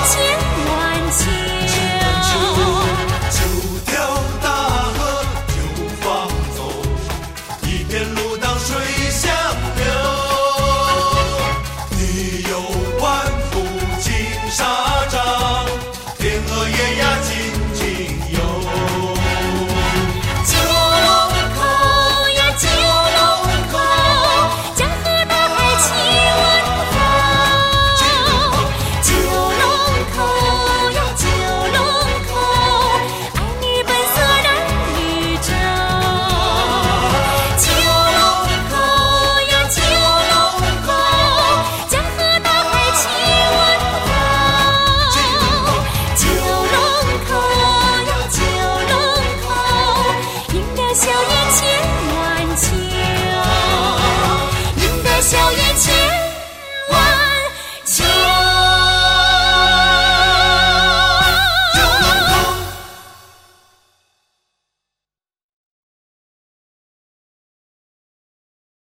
千万秋。 九条大河九方走，一片路当水相流。你有万古金沙掌，天鹅野鸭津津有。 九龙口呀九龙口，江河大海齐稳风。九龙口呀九龙口，爱你本色染绿洲。九龙口呀九龙口，江河大海齐稳风。九龙口呀九龙口，迎着笑颜。